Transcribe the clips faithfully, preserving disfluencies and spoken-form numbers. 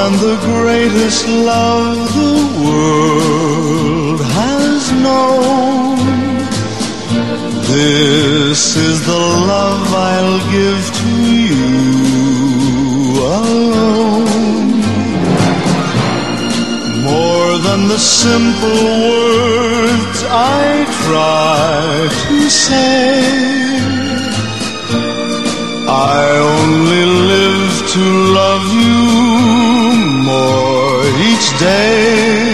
than the greatest love the world has known. This is the love I'll give to you alone. More than the simple words I try to say, I only live to love you more each day.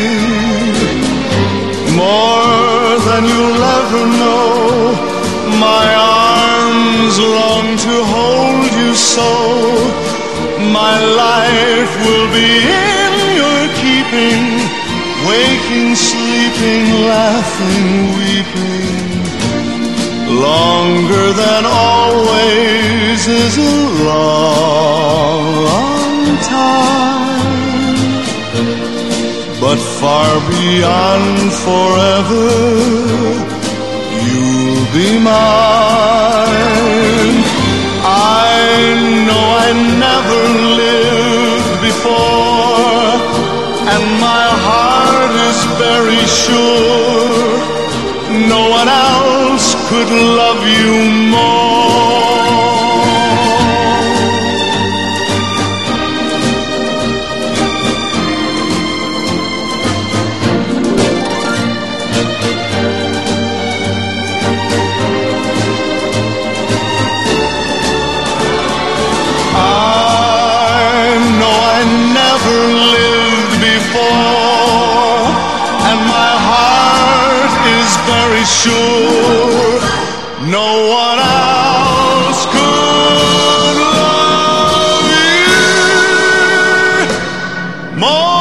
More than you'll ever know, my arms long to hold you so. My life will be in your keeping, waking, sleeping, laughing, weeping. Longer than always is a long, long time, but far beyond forever, you'll be mine. I know I never lived before, and my heart is very sure no one else could love you more. I know I never lived before, and my heart is very sure no one else could love you more.